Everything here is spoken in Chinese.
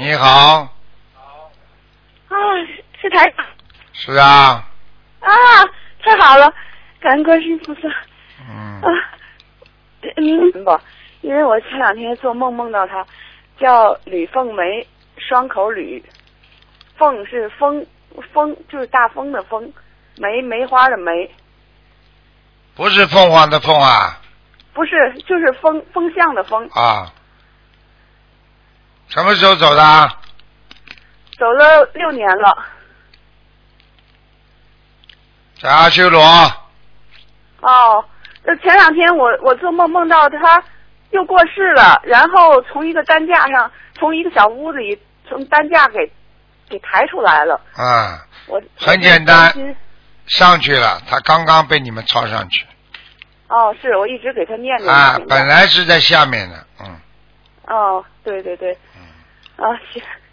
你好。 啊，是台长。 是啊。 啊，太好了，感恩观世音菩萨。啊，不，因为我前2天做梦到他，叫吕凤梅，双口吕，凤是风就是大风的风，梅花的梅。 不是凤凰的凤啊。 不是，就是风向的风。 啊。什么时候走的？ 走了6年了。 在阿修罗。 哦，前2天我做梦到他又过世了，然后从一个担架上，从一个小屋子里，从担架给抬出来了。 啊。 我很简单，上去了，他刚刚被你们抄上去。 哦，是我一直给他念着。 啊，本来是在下面的， 哦，对。啊，